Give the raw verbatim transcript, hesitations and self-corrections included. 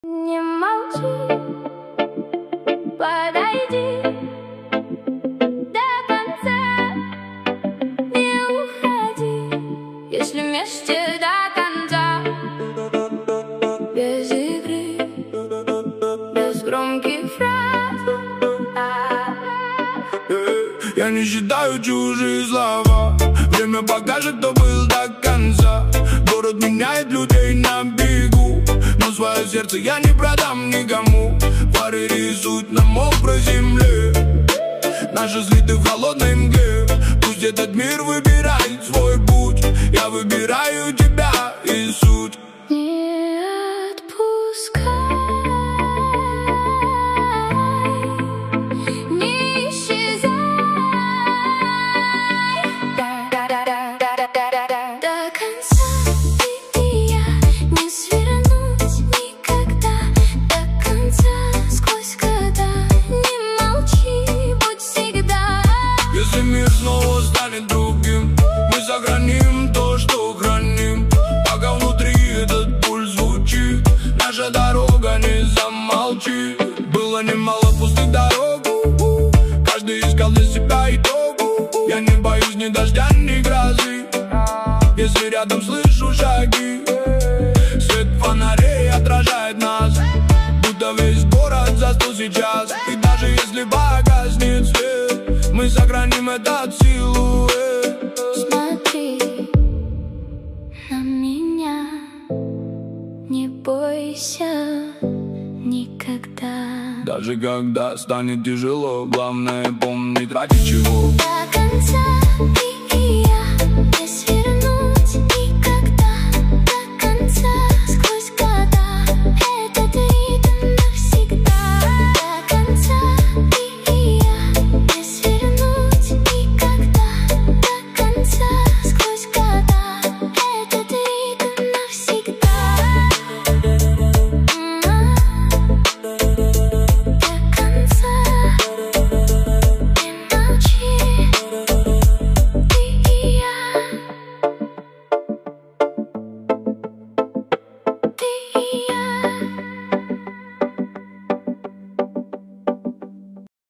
Не молчи, подойди до конца, не уходи, если вместе до конца. Без игры, без громких фраз. Я не считаю чужие слова. Время покажет, кто был до конца. Город меняет людей на бегу, но свое сердце я не продам никому. Фары рисуют на мокрой земле, наши слиты в холодной мгле. Пусть этот мир выбирает свой путь, я выбираю тебя и суть. Не отпускай, не исчезай. До конца ты и я не свернуть никогда. До конца сквозь года. Не молчи, будь всегда. Если мир снова станет другим, мы сохраним то, что храним. Пока внутри этот пульс звучит, наша дорога, не замолчи. Было немало пустых дорог, каждый искал для себя итог. Я не боюсь ни дождя, ни грозы, если рядом слышу шаги. Свет фонарей отражает нас, будто весь город застыл сейчас. И даже если погаснет свет, мы сохраним этот силуэт. Смотри на меня, не бойся никогда. Даже когда станет тяжело, главное помнить, ради чего. До конца.